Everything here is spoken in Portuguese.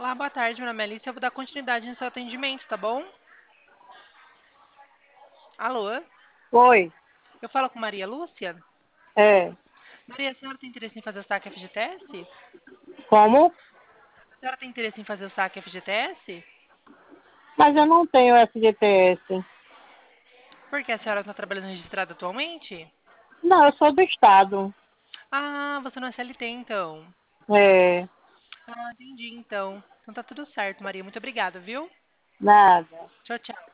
Olá, boa tarde, meu nome é Alice. Eu vou dar continuidade no seu atendimento, tá bom? Alô? Oi, Eu falo com Maria Lúcia? é. Maria, a senhora tem interesse em fazer o saque FGTS? Como? A senhora tem interesse em fazer o saque FGTS? Mas eu não tenho FGTS. Por que a senhora está trabalhando registrada atualmente? Não, eu sou do estado. Ah, você não é CLT, então. É, Ah, entendi, então. Então tá tudo certo, Maria. Muito obrigada, viu? nada. Tchau, tchau.